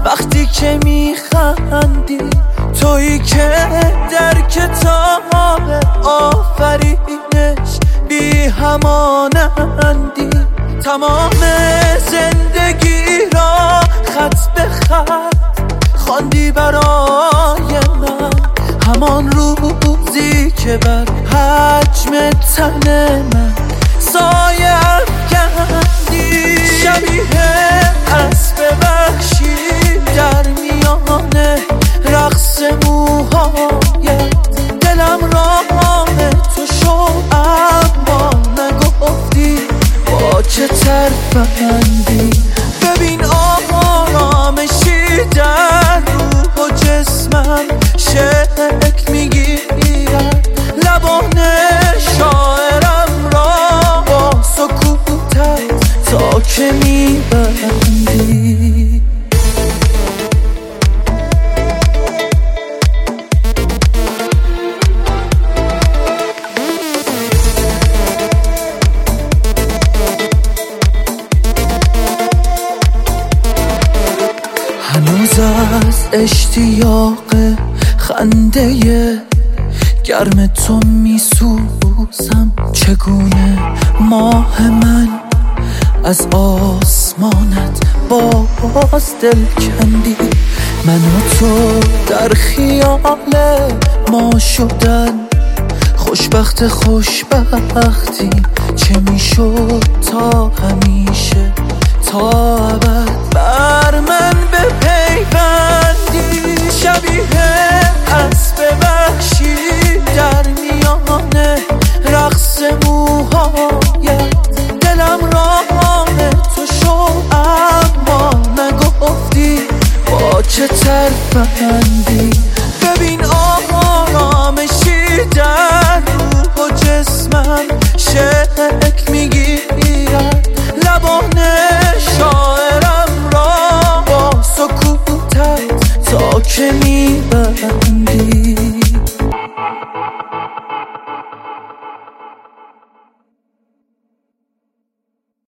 وقتی که میخندی، تویی که در کتاب آفرینش بی همانندی. تمام زندگی را خط به خط خواندی برای من، همان روزی که بر حجم تن من سایه افکندی. شبیه اسب وحشی در میان رقص موهایت، دلم راه تو شد اما نگفتی با چه ترفندی. ببین آرامشی در روح و جسمم شکل میگیرد، لبان شاعرم را با سکوتت تا که میبندی. هنوز از اشتیاق خنده گرم تو میسوزم. چگونه ماه من از آسمانت باز دل کندی. من و تو در خیال ما شدن خوشبختی چه میشد تا همیشه تا ابد بر من بپیوندی. شبیه اسب وحشی در میان رقص موهایت، دلم راه تو شد اما نگفتی با چه ترفندی.